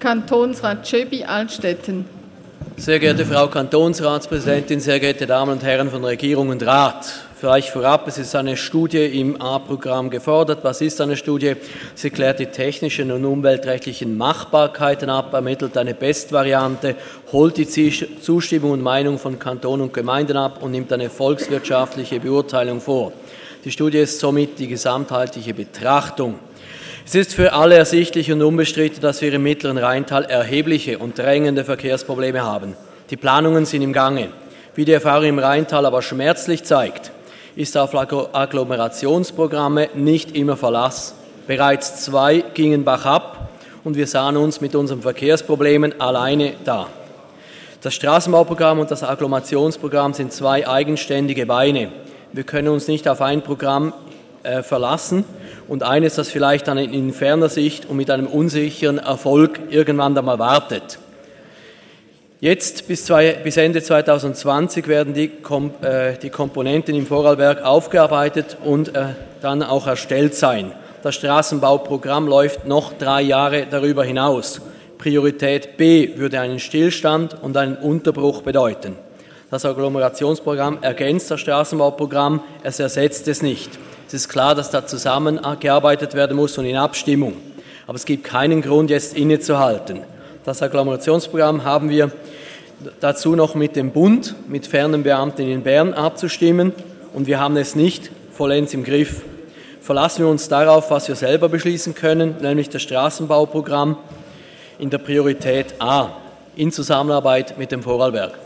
Kantonsrat Tschöbi, Altstetten. Sehr geehrte Frau Kantonsratspräsidentin, sehr geehrte Damen und Herren von Regierung und Rat. Für euch vorab, es ist eine Studie im A-Programm gefordert. Was ist eine Studie? Sie klärt die technischen und umweltrechtlichen Machbarkeiten ab, ermittelt eine Bestvariante, holt die Zustimmung und Meinung von Kanton und Gemeinden ab und nimmt eine volkswirtschaftliche Beurteilung vor. Die Studie ist somit die gesamtheitliche Betrachtung. Es ist für alle ersichtlich und unbestritten, dass wir im mittleren Rheintal erhebliche und drängende Verkehrsprobleme haben. Die Planungen sind im Gange. Wie die Erfahrung im Rheintal aber schmerzlich zeigt, ist auf Agglomerationsprogramme nicht immer Verlass. Bereits 2 gingen bachab und wir sahen uns mit unseren Verkehrsproblemen alleine da. Das Straßenbauprogramm und das Agglomerationsprogramm sind 2 eigenständige Beine. Wir können uns nicht auf ein Programm verlassen und eines, das vielleicht dann in ferner Sicht und mit einem unsicheren Erfolg irgendwann einmal wartet. Jetzt bis Ende 2020 werden die Komponenten im Vorarlberg aufgearbeitet und dann auch erstellt sein. Das Straßenbauprogramm läuft noch 3 Jahre darüber hinaus. Priorität B würde einen Stillstand und einen Unterbruch bedeuten. Das Agglomerationsprogramm ergänzt das Straßenbauprogramm, es ersetzt es nicht. Es ist klar, dass da zusammengearbeitet werden muss und in Abstimmung. Aber es gibt keinen Grund, jetzt innezuhalten. Das Agglomerationsprogramm haben wir dazu noch mit dem Bund, mit fernen Beamten in Bern abzustimmen und wir haben es nicht vollends im Griff. Verlassen wir uns darauf, was wir selber beschließen können, nämlich das Straßenbauprogramm in der Priorität A, in Zusammenarbeit mit dem Vorarlberg.